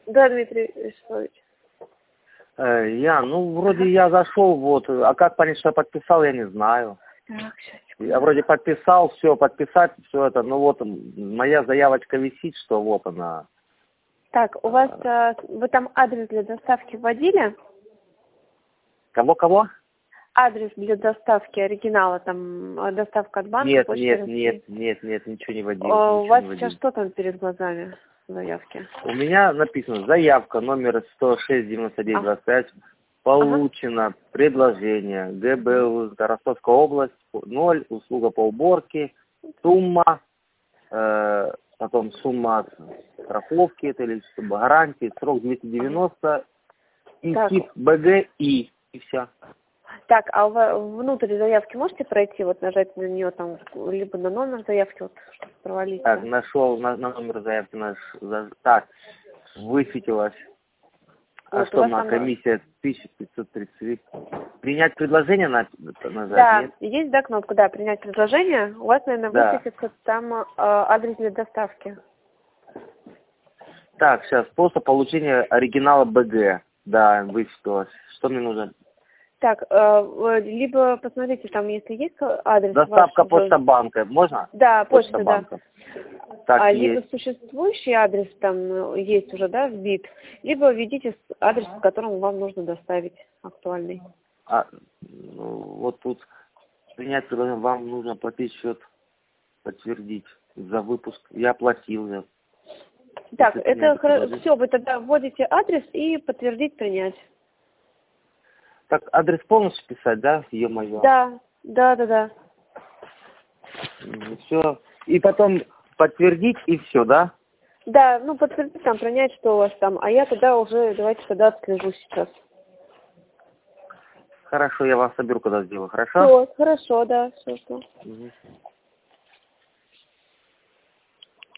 Да, Дмитрий Вячеславович. Вроде я зашел, вот, а как понять, что я подписал, я не знаю. Так, сейчас. Я вроде подписал, все, подписать, все это, вот моя заявочка висит, что вот она. Так, у вас, вы там адрес для доставки вводили? Кого? Адрес для доставки оригинала, там, доставка от банка? Нет, Почты ничего не вводил. У вас сейчас что там перед глазами в заявке? У меня написано, заявка номер 106-99-25, получено предложение ГБУ, Ростовская область, 0, услуга по уборке, сумма, потом сумма страховки, это или гарантии, срок 290, и тип БГИ, и все. Так, а вы внутрь заявки можете пройти, вот нажать на нее там, либо на номер заявки, вот, чтобы провалиться? Так, нашел на номер заявки так, высветилось. Вот, А что, на комиссия 1530. Принять предложение нажать? Да, Нет? есть, да, кнопка, да, принять предложение. У вас, наверное, высветится там адрес для доставки. Так, сейчас, просто получение оригинала БГ. Да, высветилось. Что мне нужно? Так, либо посмотрите, там, если есть адрес Доставка ваш, почта банка. Можно? Да, почта, банка. да. Так, Либо есть. существующий адрес там есть уже, да, вбит, либо введите адрес, с которым вам нужно доставить, актуальный. Вот тут принять предложение, вам нужно платить счет, подтвердить за выпуск. Я оплатил. Так, это все, вы тогда вводите адрес и подтвердить, принять. Так, адрес полностью писать, да? Ё-моё. Да. Все. И потом подтвердить, и все, да? Да, подтвердить там, принять, что у вас там. А я тогда уже, давайте тогда отслежу сейчас. Хорошо, я вас соберу, когда сделаю, хорошо? Все, хорошо, да, все. Угу.